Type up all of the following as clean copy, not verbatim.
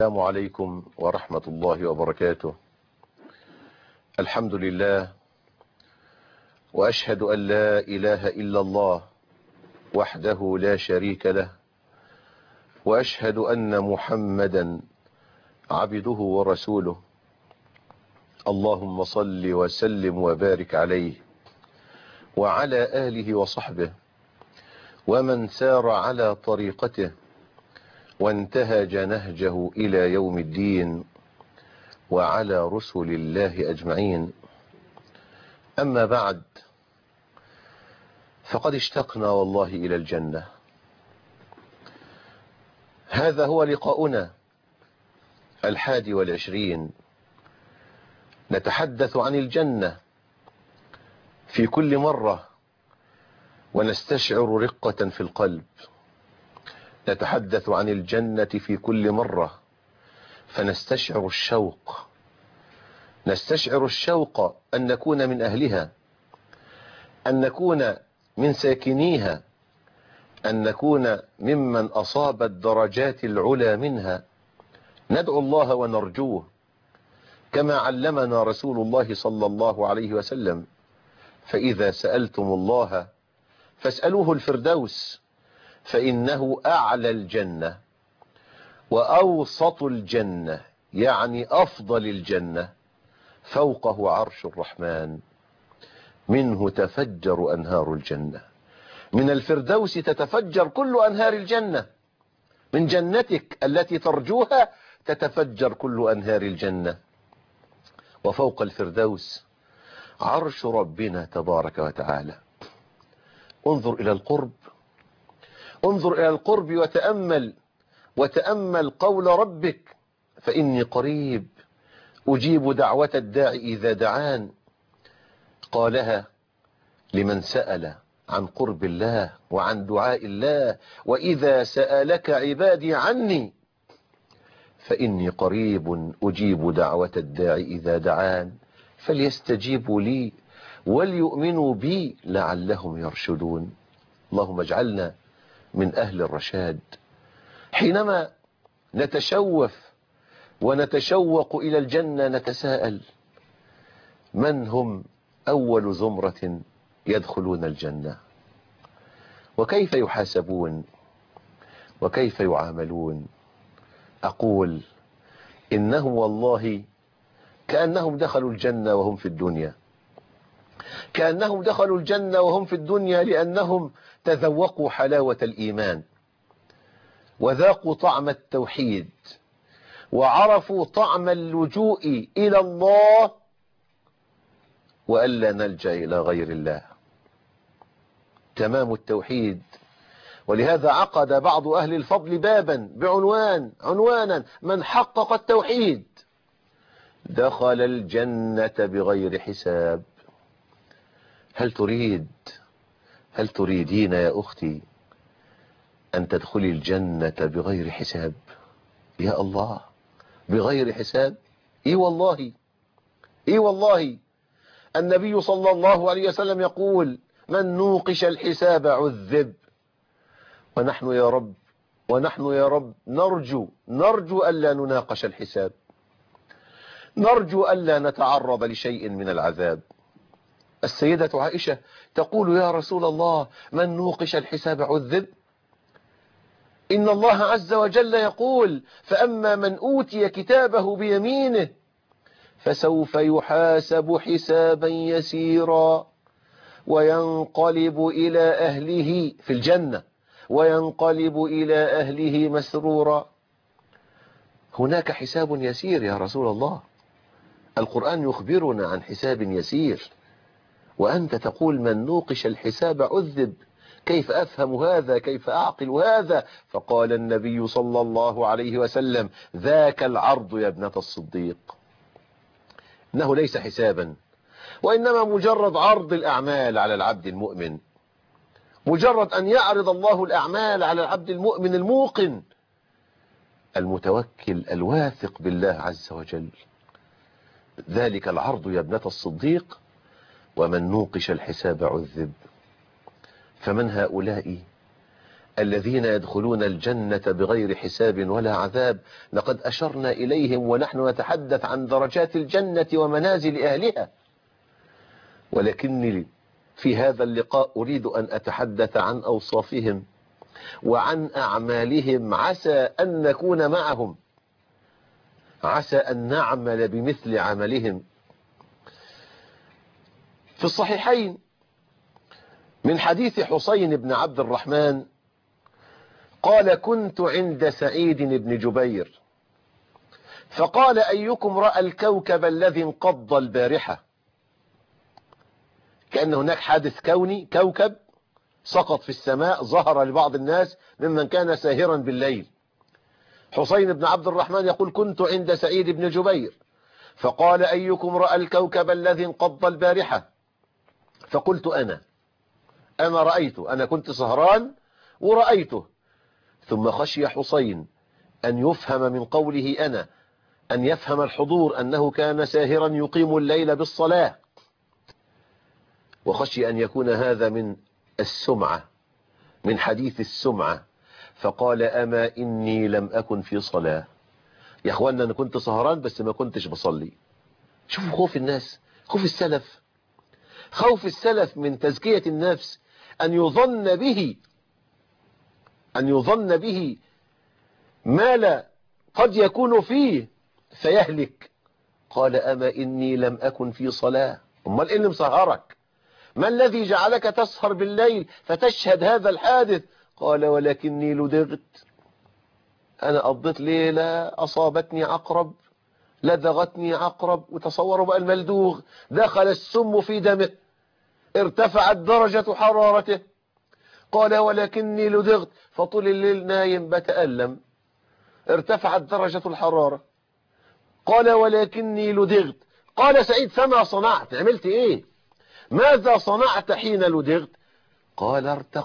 السلام عليكم ورحمة الله وبركاته. الحمد لله، وأشهد أن لا إله إلا الله وحده لا شريك له، وأشهد أن محمدا عبده ورسوله. اللهم صل وسلم وبارك عليه وعلى آله وصحبه ومن سار على طريقته وانتهج نهجه إلى يوم الدين، وعلى رسل الله أجمعين. أما بعد، فقد اشتقنا والله إلى الجنة. هذا هو لقاؤنا 21. نتحدث عن الجنة في كل مرة ونستشعر رقة في القلب. نتحدث عن الجنة في كل مرة فنستشعر الشوق، نستشعر الشوق أن نكون من أهلها، أن نكون من ساكنيها، أن نكون ممن أصاب الدرجات العلى منها. ندعو الله ونرجوه كما علمنا رسول الله صلى الله عليه وسلم: فإذا سألتم الله فاسألوه الفردوس، فإنه أعلى الجنة وأوسط الجنة، يعني أفضل الجنة، فوقه عرش الرحمن، منه تفجر أنهار الجنة. من الفردوس تتفجر كل أنهار الجنة، من جنتك التي ترجوها تتفجر كل أنهار الجنة. وفوق الفردوس عرش ربنا تبارك وتعالى. انظر إلى القرب، انظر إلى القرب وتأمل قول ربك: فإني قريب أجيب دعوة الداعي إذا دعان. قالها لمن سأل عن قرب الله وعن دعاء الله: وإذا سألك عبادي عني فإني قريب أجيب دعوة الداعي إذا دعان، فليستجيبوا لي وليؤمنوا بي لعلهم يرشدون. اللهم اجعلنا من أهل الرشاد. حينما نتشوف ونتشوق إلى الجنة نتساءل: من هم أول زمرة يدخلون الجنة؟ وكيف يحاسبون؟ وكيف يعاملون؟ أقول إنهم والله كأنهم دخلوا الجنة وهم في الدنيا، كأنهم دخلوا الجنة وهم في الدنيا، لأنهم تذوقوا حلاوة الإيمان وذاقوا طعم التوحيد وعرفوا طعم اللجوء إلى الله وألا نلجأ إلى غير الله. تمام التوحيد. ولهذا عقد بعض أهل الفضل بابا عنوانا: من حقق التوحيد دخل الجنة بغير حساب. هل تريدين يا أختي أن تدخلي الجنة بغير حساب؟ يا الله، بغير حساب؟ إي والله النبي صلى الله عليه وسلم يقول: من نوقش الحساب عذب. ونحن يا رب نرجو ألا نناقش الحساب، نرجو ألا نتعرض لشيء من العذاب. السيدة عائشة تقول: يا رسول الله، من نوقش الحساب عذب؟ إن الله عز وجل يقول: فأما من أوتي كتابه بيمينه فسوف يحاسب حسابا يسيرا وينقلب إلى أهله في الجنة، وينقلب إلى أهله مسرورا. هناك حساب يسير يا رسول الله، القرآن يخبرنا عن حساب يسير، وأنت تقول من نوقش الحساب عذب. كيف أفهم هذا؟ كيف أعقل هذا؟ فقال النبي صلى الله عليه وسلم: ذاك العرض يا ابنة الصديق. إنه ليس حسابا، وإنما مجرد عرض الأعمال على العبد المؤمن، مجرد أن يعرض الله الأعمال على العبد المؤمن الموقن المتوكل الواثق بالله عز وجل. ذلك العرض يا ابنة الصديق، ومن نوقش الحساب عذب. فمن هؤلاء الذين يدخلون الجنة بغير حساب ولا عذاب. لقد أشرنا إليهم ونحن نتحدث عن درجات الجنة ومنازل أهلها، ولكني في هذا اللقاء أريد أن أتحدث عن أوصافهم وعن أعمالهم، عسى أن نكون معهم، عسى أن نعمل بمثل عملهم. في الصحيحين من حديث حسين بن عبد الرحمن قال: كنت عند سعيد بن جبير فقال: أيكم رأى الكوكب الذي انقض البارحة؟ كأن هناك حادث كوني، كوكب سقط في السماء ظهر لبعض الناس ممن كان ساهرا بالليل. حسين بن عبد الرحمن يقول: كنت عند سعيد بن جبير فقال: أيكم رأى الكوكب الذي انقض البارحة؟ فقلت: أنا رأيته، أنا كنت سهران ورأيته. ثم خشي حسين أن يفهم من قوله أنا، أن يفهم الحضور أنه كان ساهرا يقيم الليل بالصلاة، وخشي أن يكون هذا من السمعة، من حديث السمعة، فقال: أما إني لم أكن في صلاة. يا أخوانا أنا كنت سهران بس ما كنتش بصلي. شوفوا خوف الناس، خوف السلف، خوف السلف من تزكية النفس، أن يظن به ما لا قد يكون فيه فيهلك. قال: أما إني لم أكن في صلاة. أمال إيه اللي مسهرك؟ ما الذي جعلك تسهر بالليل فتشهد هذا الحادث؟ قال: ولكني لدغت، أنا قضيت ليلة أصابتني عقرب، لدغتني عقرب. وتصوروا بقى الملدوغ، دخل السم في دمه، ارتفعت درجة حرارته. قال: ولكني لدغت، فطول الليل نايم بتألم، ارتفعت درجة الحرارة. قال: ولكني لدغت. قال سعيد: فما صنعت؟ عملت ايه؟ ماذا صنعت حين لدغت؟ قال: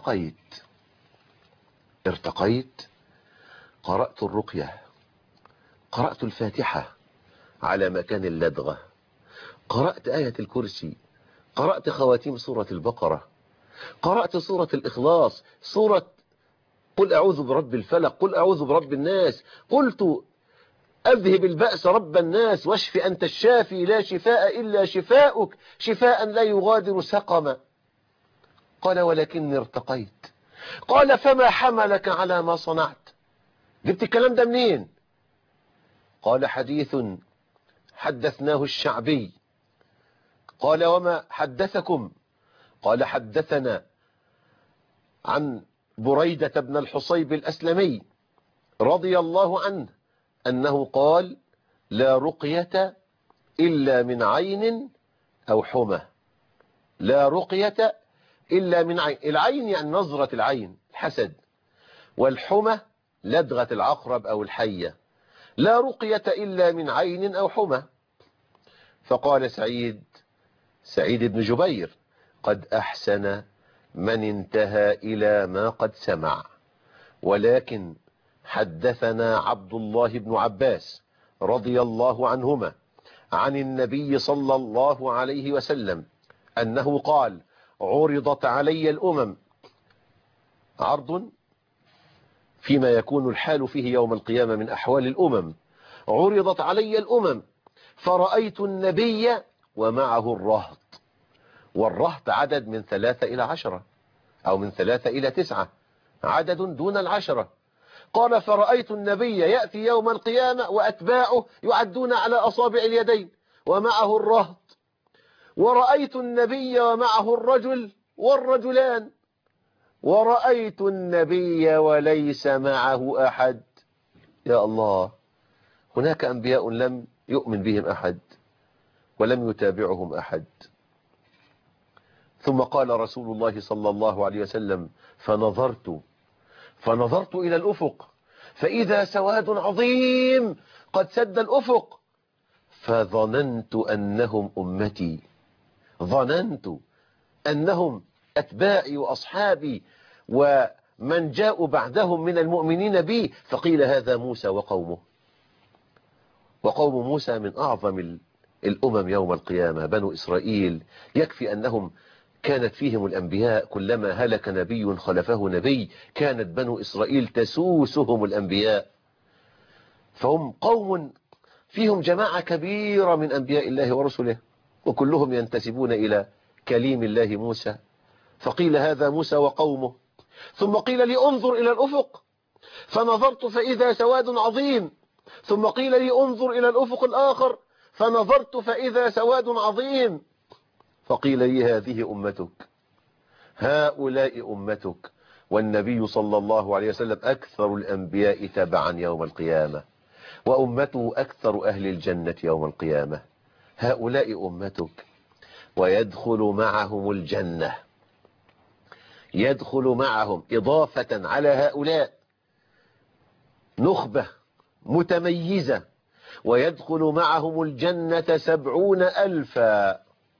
ارتقيت، قرأت الرقية، قرأت الفاتحة على مكان اللدغة، قرأت آية الكرسي، قرأت خواتيم سورة البقرة، قرأت سورة الإخلاص، سورة قل أعوذ برب الفلق، قل أعوذ برب الناس، قلت أذهب البأس رب الناس واشف أنت الشافي لا شفاء إلا شفاؤك شفاء لا يغادر سقما. قال: ولكني ارتقيت. قال: فما حملك على ما صنعت؟ جبت الكلام ده منين؟ قال: حديث حدثناه الشعبي. قال: وما حدثكم؟ قال: حدثنا عن بريدة بن الحصيب الأسلمي رضي الله عنه أنه قال: لا رقية إلا من عين أو حمى. لا رقية إلا من عين. العين يعني نظرة العين، الحسد، والحمى لدغة العقرب أو الحية. لا رقية إلا من عين أو حمى. فقال سعيد بن جبير: قد أحسن من انتهى إلى ما قد سمع، ولكن حدثنا عبد الله بن عباس رضي الله عنهما عن النبي صلى الله عليه وسلم أنه قال: عرضت علي الأمم، عرض فيما يكون الحال فيه يوم القيامة من أحوال الأمم، عرضت علي الأمم فرأيت النبي ومعه الرهط. والرهط عدد من 3 إلى 10 أو من 3 إلى 9، عدد دون 10. قال: فرأيت النبي يأتي يوم القيامة وأتباعه يعدون على أصابع اليدين ومعه الرهط، ورأيت النبي ومعه الرجل والرجلان، ورأيت النبي وليس معه أحد. يا الله، هناك أنبياء لم يؤمن بهم أحد ولم يتابعهم أحد. ثم قال رسول الله صلى الله عليه وسلم: فنظرت إلى الأفق فإذا سواد عظيم قد سد الأفق، فظننت أنهم أمتي، ظننت أنهم أتباعي وأصحابي ومن جاءوا بعدهم من المؤمنين بي. فقيل: هذا موسى وقومه. وقوم موسى من أعظم الأمم يوم القيامة، بنو إسرائيل. يكفي أنهم كانت فيهم الأنبياء، كلما هلك نبي خلفه نبي، كانت بنو إسرائيل تسوسهم الأنبياء. فهم قوم فيهم جماعة كبيرة من أنبياء الله ورسله، وكلهم ينتسبون إلى كليم الله موسى. فقيل هذا موسى وقومه، ثم قيل لي انظر إلى الأفق فنظرت فإذا سواد عظيم، ثم قيل لي انظر إلى الأفق الآخر فنظرت فإذا سواد عظيم، فقيل لي هذه أمتك، هؤلاء أمتك، والنبي صلى الله عليه وسلم أكثر الأنبياء تبعا يوم القيامة، وأمته أكثر أهل الجنة يوم القيامة. هؤلاء أمتك، ويدخل معهم الجنة، يدخل معهم إضافة على هؤلاء نخبة متميزة، ويدخل معهم الجنة 70,000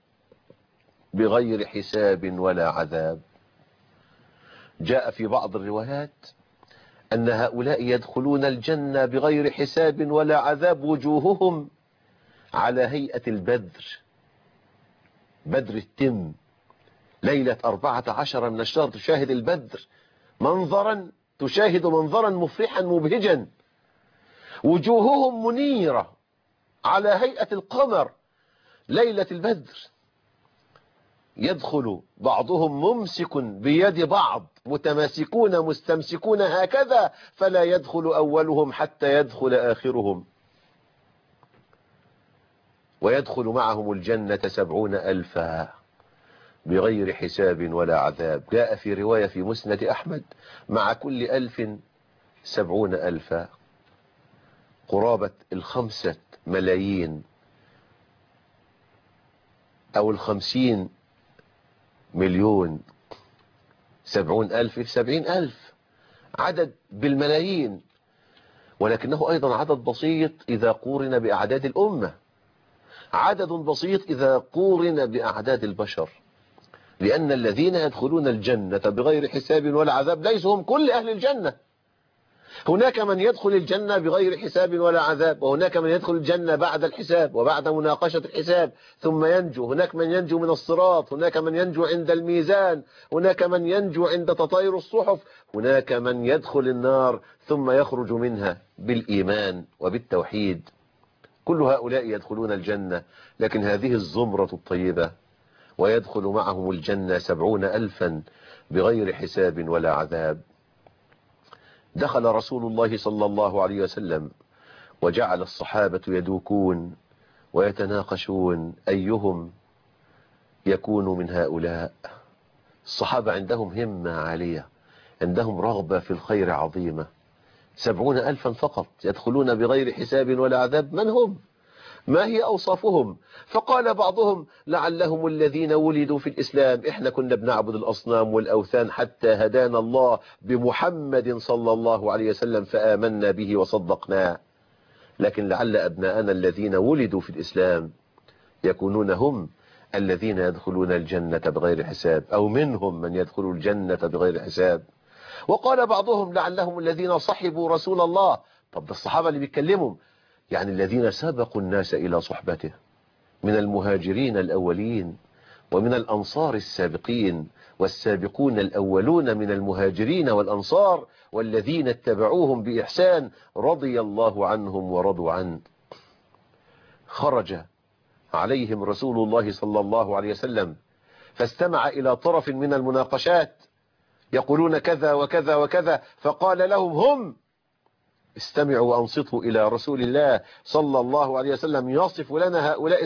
بغير حساب ولا عذاب. جاء في بعض الروايات أن هؤلاء يدخلون الجنة بغير حساب ولا عذاب، وجوههم على هيئة البدر، بدر التم، ليلة 14 من الشهر تشاهد البدر منظرا، تشاهد منظرا مفرحا مبهجا، وجوههم منيرة على هيئة القمر ليلة البدر. يدخل بعضهم ممسك بيد بعض، متماسكون مستمسكون هكذا، فلا يدخل أولهم حتى يدخل آخرهم، ويدخل معهم الجنة 70,000 بغير حساب ولا عذاب. جاء في رواية في مسند أحمد مع كل 1000 70,000، قرابة 5 ملايين أو 50 مليون. 70,000 في 70,000 عدد بالملايين، ولكنه أيضا عدد بسيط إذا قورن بأعداد الأمة، عدد بسيط إذا قورن بأعداد البشر، لأن الذين يدخلون الجنة بغير حساب ولا عذاب ليسوا هم كل أهل الجنة. هناك من يدخل الجنة بغير حساب ولا عذاب، وهناك من يدخل الجنة بعد الحساب وبعد مناقشة الحساب ثم ينجو، هناك من ينجو من الصراط، هناك من ينجو عند الميزان، هناك من ينجو عند تطاير الصحف، هناك من يدخل النار ثم يخرج منها بالإيمان وبالتوحيد. كل هؤلاء يدخلون الجنة، لكن هذه الزمرة الطيبة ويدخل معهم الجنة 70,000 بغير حساب ولا عذاب. دخل رسول الله صلى الله عليه وسلم وجعل الصحابة يدوكون ويتناقشون أيهم يكون من هؤلاء. الصحابة عندهم همة عالية، عندهم رغبة في الخير عظيمة. 70,000 فقط يدخلون بغير حساب ولا عذاب، من هم؟ ما هي أوصافهم؟ فقال بعضهم لعلهم الذين ولدوا في الإسلام، إحنا كنا بنعبد الأصنام والأوثان حتى هدانا الله بمحمد صلى الله عليه وسلم فآمنا به وصدقناه، لكن لعل أبناءنا الذين ولدوا في الإسلام يكونون هم الذين يدخلون الجنة بغير حساب، أو منهم من يدخل الجنة بغير حساب. وقال بعضهم لعلهم الذين صحبوا رسول الله. طب ده الصحابة اللي بيتكلموا، يعني الذين سبقوا الناس إلى صحبته من المهاجرين الأولين ومن الأنصار السابقين، والسابقون الأولون من المهاجرين والأنصار والذين اتبعوهم بإحسان رضي الله عنهم ورضوا عنه. خرج عليهم رسول الله صلى الله عليه وسلم فاستمع إلى طرف من المناقشات يقولون كذا وكذا وكذا، فقال لهم هم استمعوا وأنصتوا إلى رسول الله صلى الله عليه وسلم يصف لنا هؤلاء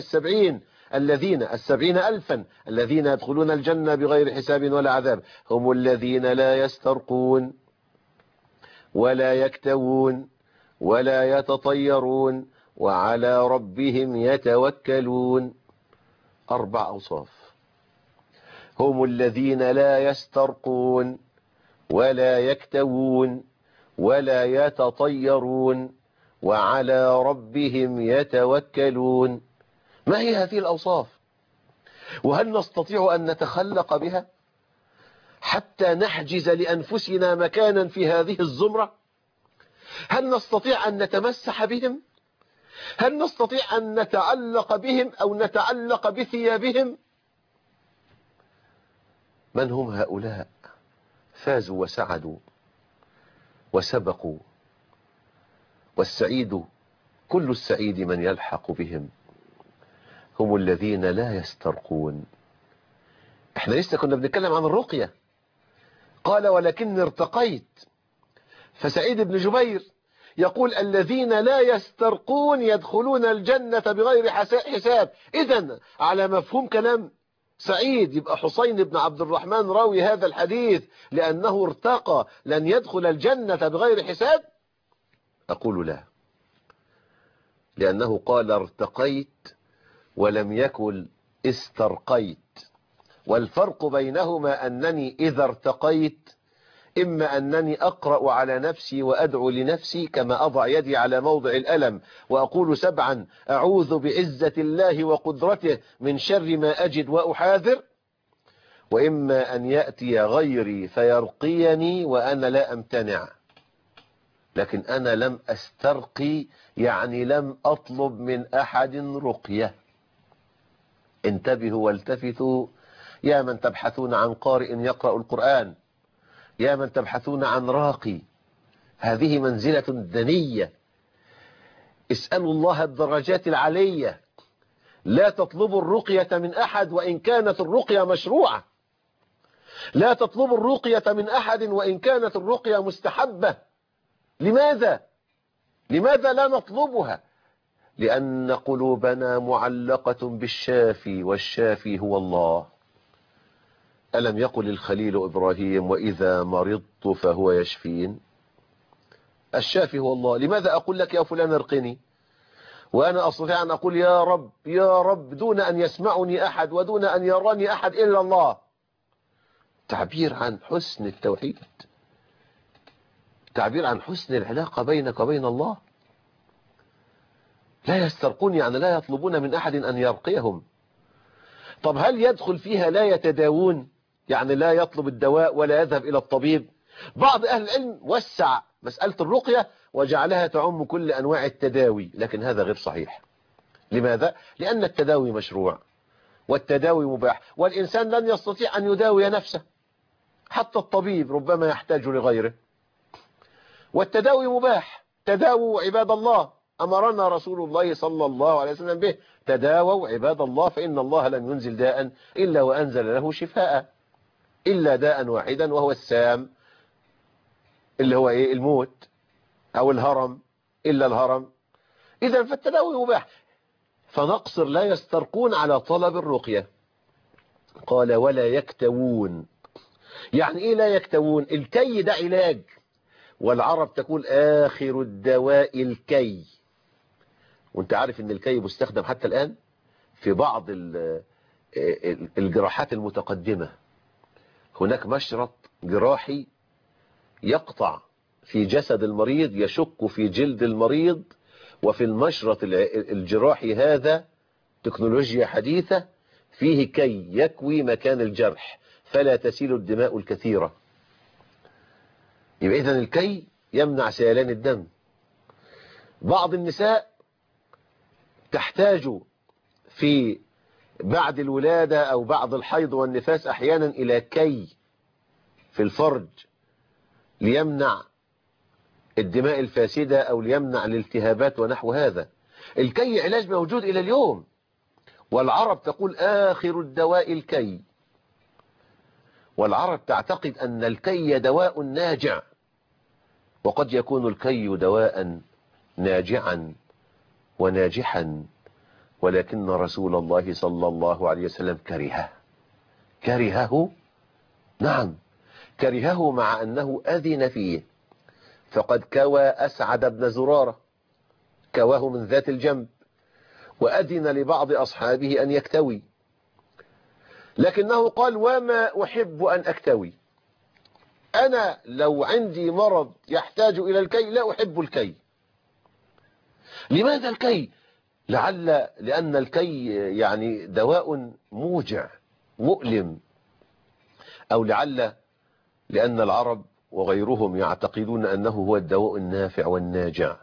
70,000 الذين يدخلون الجنة بغير حساب ولا عذاب. هم الذين لا يسترقون ولا يكتوون ولا يتطيرون وعلى ربهم يتوكلون. 4 أوصاف. هم الذين لا يسترقون ولا يكتوون ولا يتطيرون وعلى ربهم يتوكلون. ما هي هذه الأوصاف؟ وهل نستطيع أن نتخلق بها حتى نحجز لأنفسنا مكانا في هذه الزمرة؟ هل نستطيع أن نتمسح بهم؟ هل نستطيع أن نتعلق بهم أو نتعلق بثيابهم؟ من هم هؤلاء؟ فازوا وسعدوا وسبقوا، والسعيد كل السعيد من يلحق بهم، هم الذين لا يسترقون. احنا لسه كنا بنتكلم عن الرقية، قال ولكني ارتقيت. فسعيد بن جبير يقول الذين لا يسترقون يدخلون الجنة بغير حساب. إذن على مفهوم كلام سعيد يبقى حسين بن عبد الرحمن راوي هذا الحديث لأنه ارتقى لن يدخل الجنة بغير حساب؟ أقول لا، لأنه قال ارتقيت ولم يكن استرقيت، والفرق بينهما أنني إذا ارتقيت إما أنني أقرأ على نفسي وأدعو لنفسي كما أضع يدي على موضع الألم وأقول 7 أعوذ بعزة الله وقدرته من شر ما أجد وأحاذر، وإما أن يأتي غيري فيرقيني وأنا لا أمتنع. لكن أنا لم أسترقي، يعني لم أطلب من أحد رقية. انتبهوا والتفتوا يا من تبحثون عن قارئ يقرأ القرآن، يا من تبحثون عن راقي، هذه منزلة دنية. اسألوا الله الدرجات العلية، لا تطلبوا الرقية من أحد وإن كانت الرقية مشروعة، لا تطلبوا الرقية من أحد وإن كانت الرقية مستحبة. لماذا لا نطلبها؟ لأن قلوبنا معلقة بالشافي، والشافي هو الله. ألم يقل الخليل إبراهيم وإذا مرضت فهو يشفين؟ الشافي هو الله. لماذا أقول لك يا فلان ارقني وأنا أستطيع أن أقول يا رب يا رب دون أن يسمعني أحد ودون أن يراني أحد إلا الله؟ تعبير عن حسن التوحيد، تعبير عن حسن العلاقة بينك وبين الله. لا يسترقون يعني لا يطلبون من أحد أن يرقيهم. طب هل يدخل فيها لا يتداوون، يعني لا يطلب الدواء ولا يذهب إلى الطبيب؟ بعض أهل العلم وسع مسألة الرقية وجعلها تعم كل أنواع التداوي، لكن هذا غير صحيح. لماذا؟ لأن التداوي مشروع والتداوي مباح، والإنسان لن يستطيع أن يداوي نفسه، حتى الطبيب ربما يحتاج لغيره، والتداوي مباح. تداووا عباد الله، أمرنا رسول الله صلى الله عليه وسلم به، تداووا عباد الله فإن الله لم ينزل داء إلا وأنزل له شفاء، إلا داء واحدا وهو السام، اللي هو إيه؟ الموت أو الهرم، إلا الهرم. إذا فالتداوي مباح. فنقصر لا يسترقون على طلب الرقية. قال ولا يكتوون. يعني إيه لا يكتوون؟ الكي ده علاج، والعرب تقول آخر الدواء الكي. وانت عارف ان الكي مستخدم حتى الآن في بعض الجراحات المتقدمة. هناك مشرط جراحي يقطع في جسد المريض، يشق في جلد المريض، وفي المشرط الجراحي هذا تكنولوجيا حديثة فيه كي يكوي مكان الجرح فلا تسيل الدماء الكثيرة. يبقى إذن الكي يمنع سيلان الدم. بعض النساء تحتاج في بعد الولادة أو بعد الحيض والنفاس أحيانا إلى كي في الفرج ليمنع الدماء الفاسدة أو ليمنع الالتهابات ونحو هذا. الكي علاج موجود إلى اليوم، والعرب تقول آخر الدواء الكي. والعرب تعتقد أن الكي دواء ناجع، وقد يكون الكي دواء ناجعا وناجحا، ولكن رسول الله صلى الله عليه وسلم كرهه. نعم كرهه، مع أنه أذن فيه. فقد كوى أسعد بن زرارة، كواه من ذات الجنب، وأذن لبعض أصحابه أن يكتوي، لكنه قال وما أحب أن أكتوي. أنا لو عندي مرض يحتاج إلى الكي لا أحب الكي. لماذا الكي؟ لأن الكي يعني دواء موجع مؤلم، أو لأن العرب وغيرهم يعتقدون أنه هو الدواء النافع والناجع،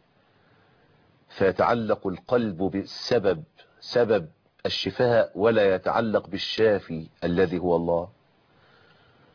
فيتعلق القلب بالسبب، سبب الشفاء، ولا يتعلق بالشافي الذي هو الله.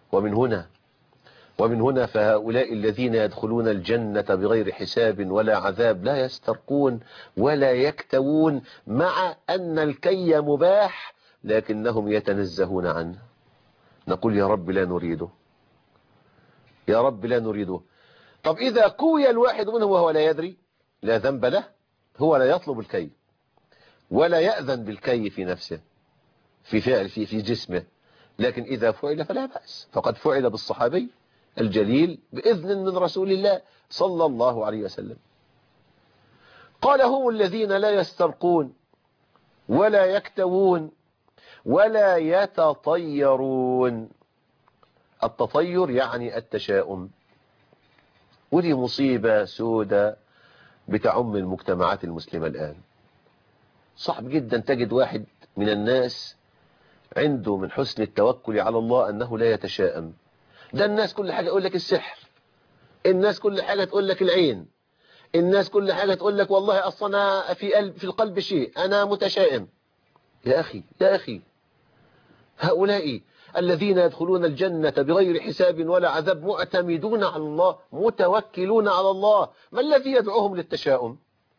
ومن هنا فهؤلاء الذين يدخلون الجنة بغير حساب ولا عذاب لا يسترقون ولا يكتوون، مع أن الكي مباح لكنهم يتنزهون عنه. نقول يا رب لا نريده، يا رب لا نريده. طب إذا كوي الواحد منهم وهو لا يدري لا ذنب له، هو لا يطلب الكي ولا يأذن بالكي في نفسه في فعل في جسمه، لكن إذا فعل فلا بأس، فقد فعل بالصحابي الجليل بإذن من رسول الله صلى الله عليه وسلم. قال هم الذين لا يسترقون ولا يكتوون ولا يتطيرون. التطير يعني التشاؤم، ودي مصيبة سودة بتعم المجتمعات المسلمة الآن. صعب جدا تجد واحد من الناس عنده من حسن التوكل على الله أنه لا يتشائم. ده الناس كل حاجة يقول لك السحر، الناس كل حاجة تقول لك العين، الناس كل حاجة تقول لك والله أصلا في القلب شيء، أنا متشائم. يا أخي يا أخي، هؤلاء الذين يدخلون الجنة بغير حساب ولا عذاب معتمدون على الله، متوكلون على الله، ما الذي يدعوهم للتشاؤم؟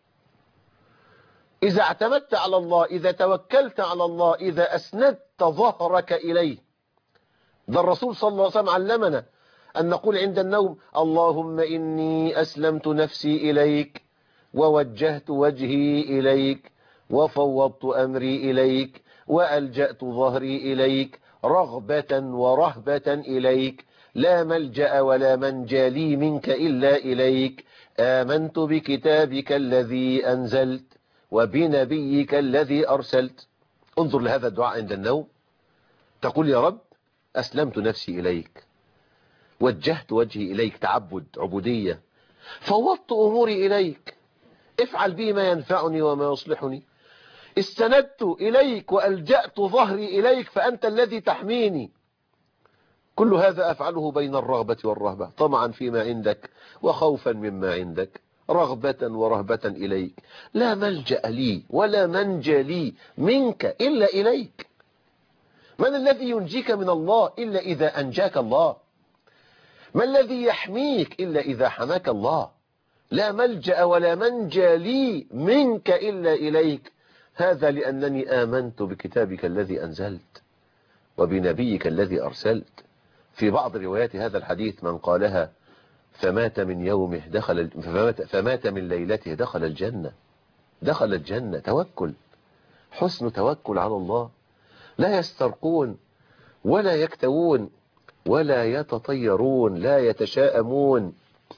إذا اعتمدت على الله، إذا توكلت على الله، إذا أسندت ظهرك إليه. ده الرسول صلى الله عليه وسلم علمنا أن نقول عند النوم اللهم إني أسلمت نفسي إليك ووجهت وجهي إليك وفوضت أمري إليك وألجأت ظهري إليك رغبة ورهبة إليك، لا ملجأ ولا منجى لي منك إلا إليك، آمنت بكتابك الذي أنزلت وبنبيك الذي أرسلت. انظر لهذا الدعاء عند النوم، تقول يا رب أسلمت نفسي إليك، وجهت وجهي إليك، تعبد عبودية، فوضت أموري إليك، افعل بي ما ينفعني وما يصلحني، استندت إليك وألجأت ظهري إليك فأنت الذي تحميني. كل هذا أفعله بين الرغبة والرهبة، طمعا فيما عندك وخوفا مما عندك، رغبة ورهبة إليك، لا ملجأ لي ولا منجى لي منك إلا إليك. من الذي ينجيك من الله إلا إذا أنجاك الله؟ ما الذي يحميك إلا إذا حماك الله؟ لا ملجأ ولا منجى لي منك إلا إليك. هذا لأنني آمنت بكتابك الذي أنزلت وبنبيك الذي أرسلت. في بعض روايات هذا الحديث من قالها فمات من يومه فمات من ليلته دخل الجنة، دخل الجنة. توكل، حسن توكل على الله. لا يسترقون ولا يكتوون ولا يتطيرون، لا يتشاءمون.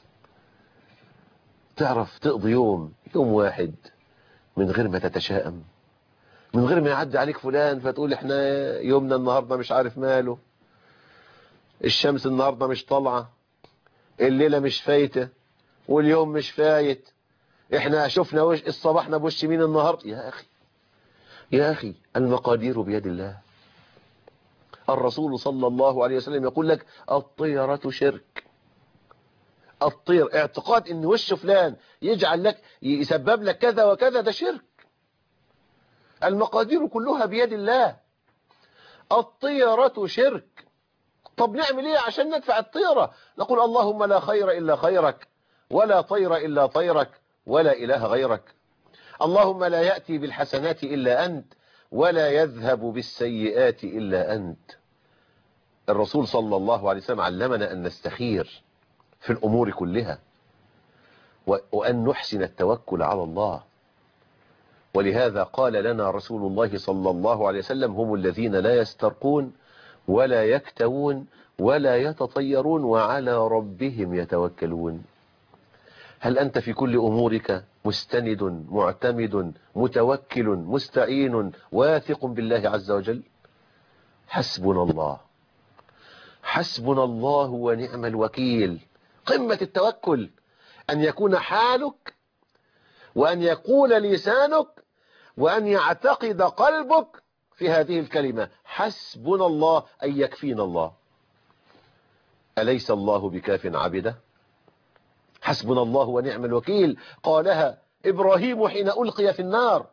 تعرف تقضي يوم واحد من غير ما تتشائم، من غير ما يعدي عليك فلان فتقول احنا يومنا النهاردة مش عارف ماله، الشمس النهاردة مش طالعة، الليلة مش فايتة، واليوم مش فايت، احنا شفنا الصباحنا بوش مين النهاردة. يا أخي يا أخي، المقادير بيد الله. الرسول صلى الله عليه وسلم يقول لك الطيرة شرك. الطير، اعتقاد ان وش فلان يجعل لك يسبب لك كذا وكذا، ده شرك. المقادير كلها بيد الله. الطيرة شرك. طب نعمل ايه عشان ندفع الطيرة؟ نقول اللهم لا خير إلا خيرك، ولا طير إلا طيرك، ولا إله غيرك. اللهم لا يأتي بالحسنات إلا أنت، ولا يذهب بالسيئات إلا أنت. الرسول صلى الله عليه وسلم علمنا أن نستخير في الأمور كلها، وأن نحسن التوكل على الله. ولهذا قال لنا رسول الله صلى الله عليه وسلم هم الذين لا يسترقون ولا يكتوون ولا يتطيرون وعلى ربهم يتوكلون. هل أنت في كل أمورك مستند معتمد متوكل مستعين واثق بالله عز وجل؟ حسبنا الله، حسبنا الله ونعم الوكيل. قمة التوكل أن يكون حالك، وأن يقول لسانك، وأن يعتقد قلبك في هذه الكلمة حسبنا الله، أي يكفينا الله. أليس الله بكاف عبده؟ حسبنا الله ونعم الوكيل قالها إبراهيم حين ألقي في النار،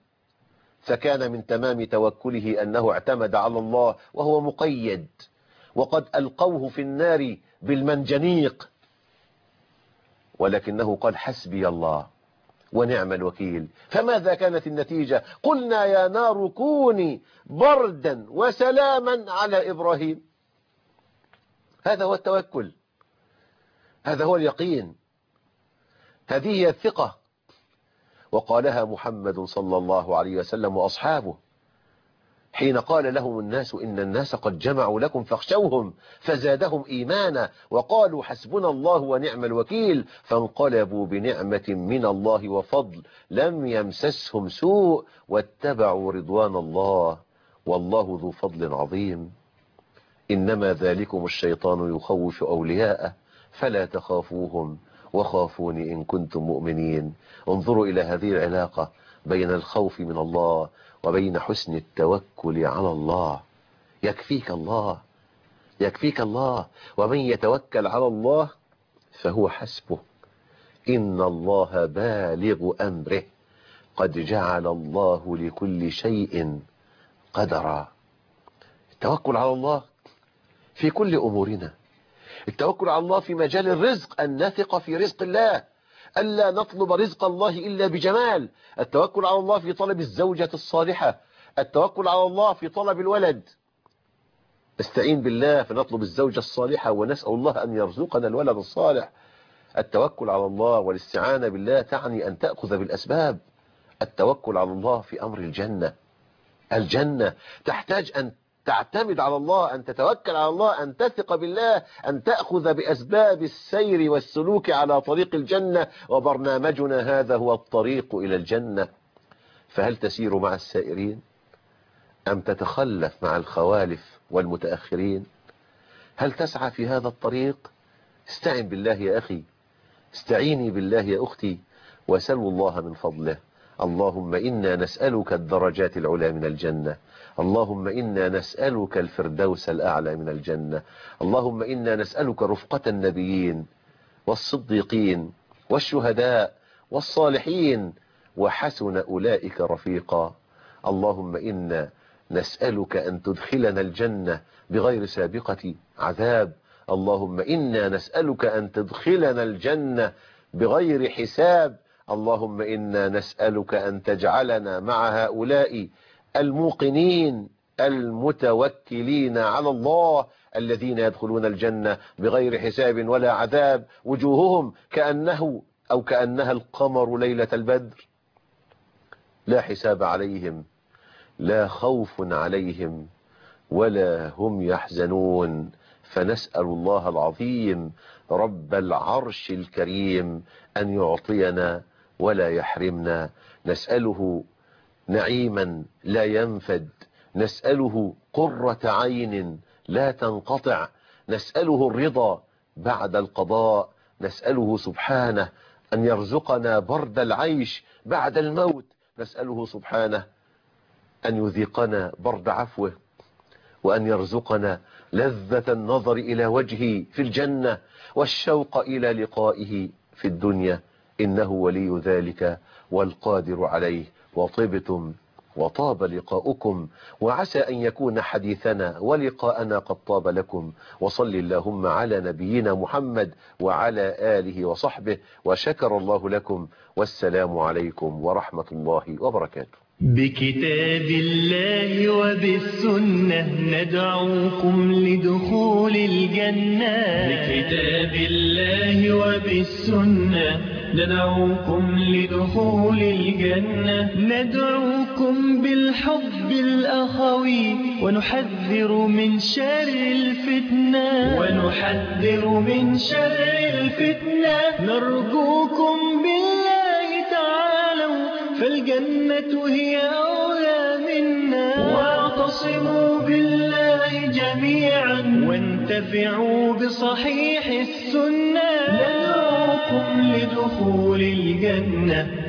فكان من تمام توكله أنه اعتمد على الله وهو مقيد، وقد ألقوه في النار بالمنجنيق، ولكنه قال حسبي الله ونعم الوكيل. فماذا كانت النتيجة؟ قلنا يا نار كوني بردا وسلاما على إبراهيم. هذا هو التوكل، هذا هو اليقين، هذه هي الثقة. وقالها محمد صلى الله عليه وسلم وأصحابه حين قال لهم الناس إن الناس قد جمعوا لكم فاخشوهم فزادهم إيمانا وقالوا حسبنا الله ونعم الوكيل فانقلبوا بنعمة من الله وفضل لم يمسسهم سوء واتبعوا رضوان الله والله ذو فضل عظيم. إنما ذلكم الشيطان يخوف أولياءه فلا تخافوهم وخافوني إن كنتم مؤمنين. انظروا إلى هذه العلاقة بين الخوف من الله وبين حسن التوكل على الله. يكفيك الله، يكفيك الله، ومن يتوكل على الله فهو حسبه. إن الله بالغ أمره قد جعل الله لكل شيء قدرا. التوكل على الله في كل أمورنا، التوكل على الله في مجال الرزق، أن نثق في رزق الله، ألا نطلب رزق الله إلا بجمال. التوكل على الله في طلب الزوجة الصالحة، التوكل على الله في طلب الولد، نستعين بالله فنطلب الزوجة الصالحة ونسأل الله أن يرزقنا الولد الصالح. التوكل على الله والاستعانة بالله تعني أن تأخذ بالأسباب. التوكل على الله في أمر الجنة، الجنة تحتاج أن تعتمد على الله، أن تتوكل على الله، أن تثق بالله، أن تأخذ بأسباب السير والسلوك على طريق الجنة، وبرنامجنا هذا هو الطريق إلى الجنة. فهل تسير مع السائرين أم تتخلف مع الخوالف والمتأخرين؟ هل تسعى في هذا الطريق؟ استعن بالله يا أخي، استعيني بالله يا أختي، وسلوا الله من فضله. اللهم إنا نسألك الدرجات العلى من الجنة، اللهم إنا نسألك الفردوس الأعلى من الجنة، اللهم إنا نسألك رفقة النبيين والصديقين والشهداء والصالحين وحسن أولئك رفيقا. اللهم إنا نسألك أن تدخلنا الجنة بغير سابقة عذاب، اللهم إنا نسألك أن تدخلنا الجنة بغير حساب، اللهم إنا نسألك أن تجعلنا مع هؤلاء الموقنين المتوكلين على الله الذين يدخلون الجنة بغير حساب ولا عذاب، وجوههم كأنها القمر ليلة البدر، لا حساب عليهم، لا خوف عليهم ولا هم يحزنون. فنسأل الله العظيم رب العرش الكريم أن يعطينا ولا يحرمنا، نسأله نعيما لا ينفد، نسأله قرة عين لا تنقطع، نسأله الرضا بعد القضاء، نسأله سبحانه أن يرزقنا برد العيش بعد الموت، نسأله سبحانه أن يذيقنا برد عفوه، وأن يرزقنا لذة النظر إلى وجهه في الجنة والشوق إلى لقائه في الدنيا، إنه ولي ذلك والقادر عليه. وطبتم وطاب لقاؤكم، وعسى أن يكون حديثنا ولقاءنا قد طاب لكم. وصل اللهم على نبينا محمد وعلى آله وصحبه، وشكر الله لكم، والسلام عليكم ورحمة الله وبركاته. بكتاب الله وبالسنة ندعوكم لدخول الجنة. بكتاب الله وبالسنة ندعوكم لدخول الجنة. ندعوكم بالحب الأخوي ونحذر من شر الفتنة. نرجوكم بالله تعالوا فالجنة هي أولى منا. واعتصموا بالله جميعا وانتفعوا بصحيح السنة. ندعوكم لدخول الجنة.